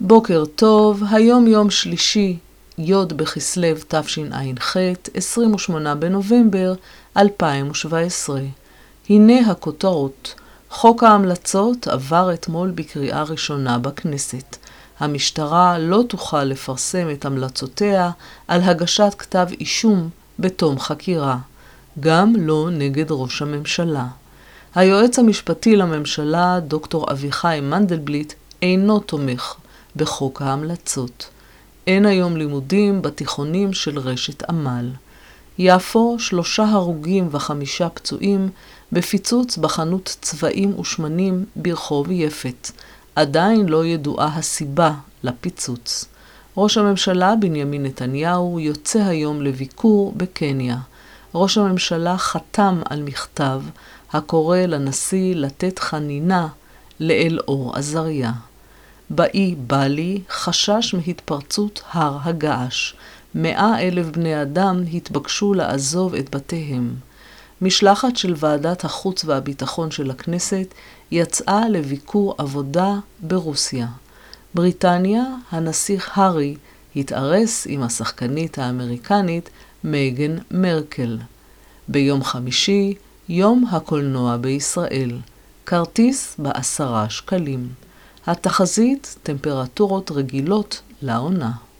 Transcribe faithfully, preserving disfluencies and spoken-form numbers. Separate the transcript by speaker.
Speaker 1: בוקר טוב, היום יום שלישי, י' בכסלו תשע"ח, עשרים ושמונה בנובמבר אלפיים ושבע עשרה. הנה הכותרות. חוק ההמלצות עבר אתמול בקריאה ראשונה בכנסת. המשטרה לא תוכל לפרסם את המלצותיה על הגשת כתב אישום בתום חקירה, גם לא נגד ראש הממשלה. היועץ המשפטי לממשלה, דוקטור אביחי מנדלבליט, אינו תומך בחוק ההמלצות. אין היום לימודים בתיכונים של רשת עמל. יפו, שלושה הרוגים וחמישה פצועים בפיצוץ בחנות צבעים ושמנים ברחוב יפת. עדיין לא ידועה הסיבה לפיצוץ. ראש הממשלה בנימין נתניהו יוצא היום לביקור בקניה. ראש הממשלה חתם על מכתב הקורא לנשיא לתת חנינה לאלאור עזריה. באי בלי חשש מהתפרצות הר הגעש. מאה אלף בני אדם התבקשו לעזוב את בתיהם. משלחת של ועדת החוץ והביטחון של הכנסת יצאה לביקור עבודה ברוסיה. בריטניה, הנסיך הארי התארס עם השחקנית האמריקנית מייגן מרקל. ביום חמישי, יום הקולנוע בישראל. כרטיס בעשרה שקלים. התחזית, טמפרטורות רגילות לעונה.